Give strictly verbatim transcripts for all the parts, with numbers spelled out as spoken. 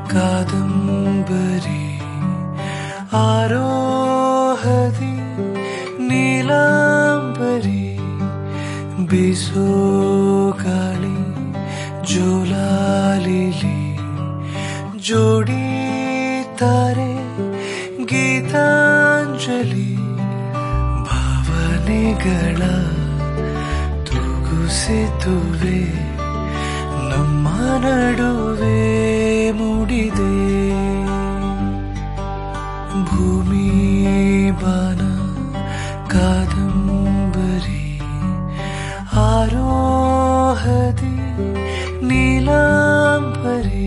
ಕಾದಂಬರಿ ಆರೋಹದಿ ನೀಲಾಂಬರಿ ಬೀಸೋ ಗಾಳಿ ಜೋಲಾಲಿಲಿ ಜೋಡಿ ತಾರೆ ಗೀತಾಂಜಲಿ ಭಾವನೆಗಳ ತೂಗುಸೆತುವೆ ನಮ್ಮ ನಡುವೆ ಮೂಡಿದೆ ಭೂಮಿ ಬಾನ ಕಾದಂಬರಿ ಆರೋಹದಿ ನೀಲಾಂಬರಿ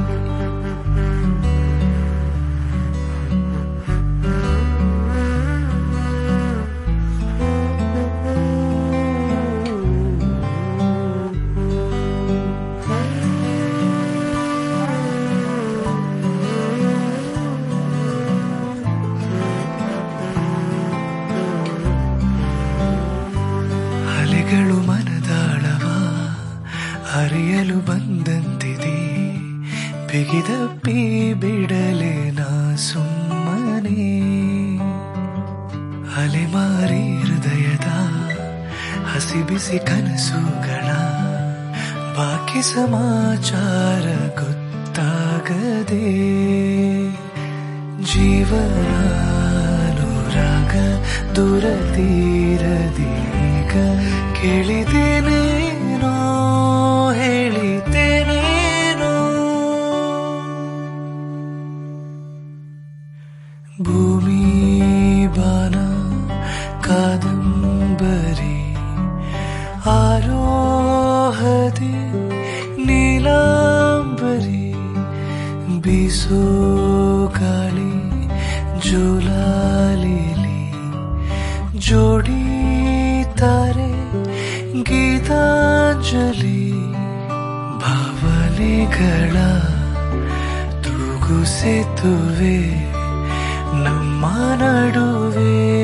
ಅಲೆಗಳು ಮನದಾಳವ ಅರಿಯಲು ಬಂದಂತಿದೆ ಬಿಗಿದಪ್ಪಿ ಬಿಡಲೆ ನಾ ಸುಮ್ಮನೆ ಅಲೆಮಾರಿ ಹೃದಯದ ಹಸಿ ಬಿಸಿ ಕನಸುಗಳ ಬಾಕಿ ಸಮಾಚಾರ ಗೊತ್ತಾಗದೆ ಜೀವನಾನುರಾಗ ದೂರ ತೀರದೀಗ ಕೇಳಿದೇನೇನೋ ಹೇಳಿದ್ದೇನೇನೋ ಭೂಮಿ ಬಾನ ಕಾದಂಬರಿ ಆರೋಹದಿ ನೀಲಾಂಬರಿ ಬೀಸೋ ಗಾಳಿ ಜೋಲಾಲಿಲಿ ಜೋಡಿ ತಾರೆ ಗೀತಾಂಜಲಿ ಭಾವನೆಗಳ ತೂಗುಸೆತುವೆ ನಮ್ಮ ನಡುವೆ